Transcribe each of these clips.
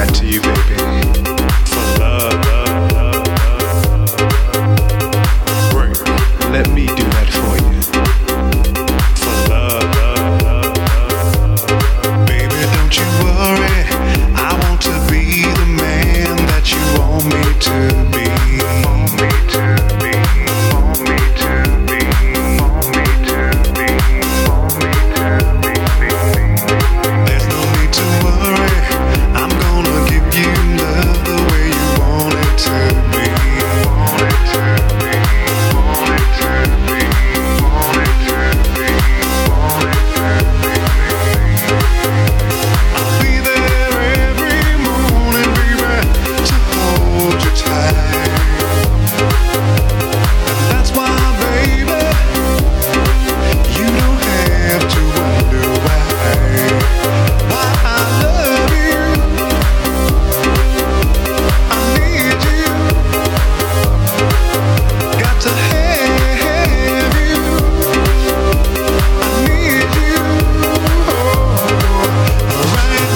to you, baby. For love, work. Let me do that for you. For love, baby, don't you worry. I want to be the man that you want me to be. Want me to be. Want me to be. Want me to be. Want me to be. There's no need to worry. I'm gonna give you love the way you want it to be. Want it to be. Want it to be. Want it to be. Want it to be. I'll be there every morning, baby, to hold you tight. And that's why, baby, you don't have to wonder why I love you. I need you. Got to have you. I need you. Right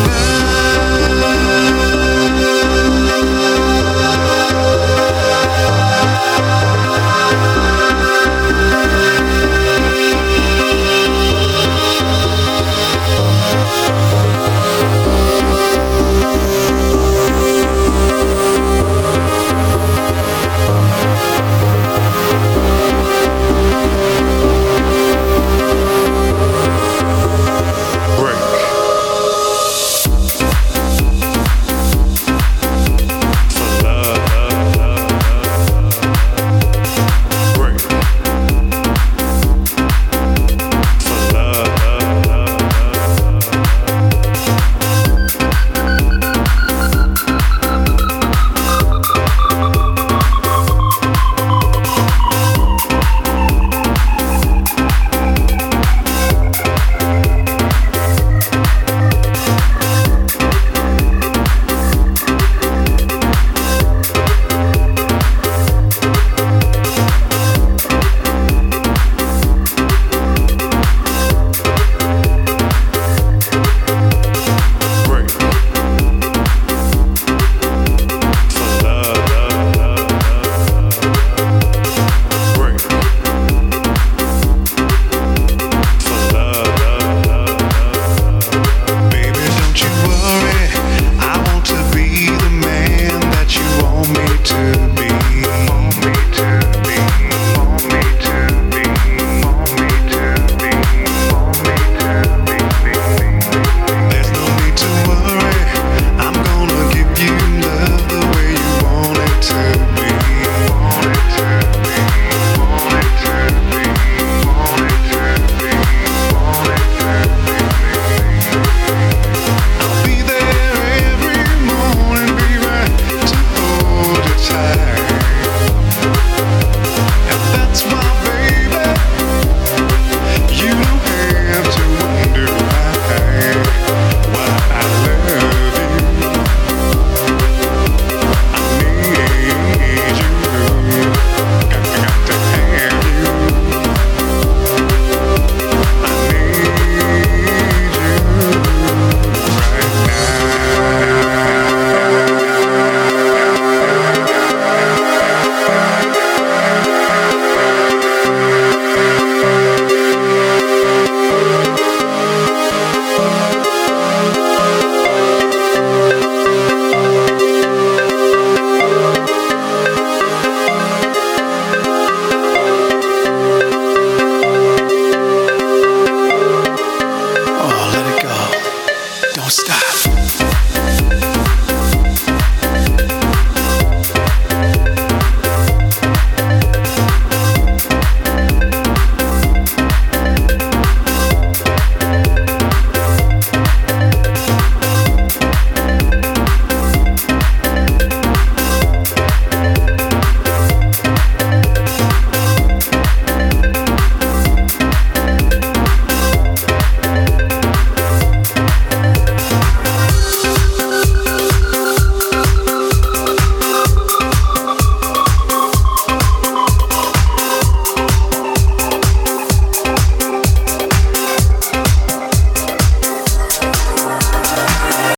Don't stop.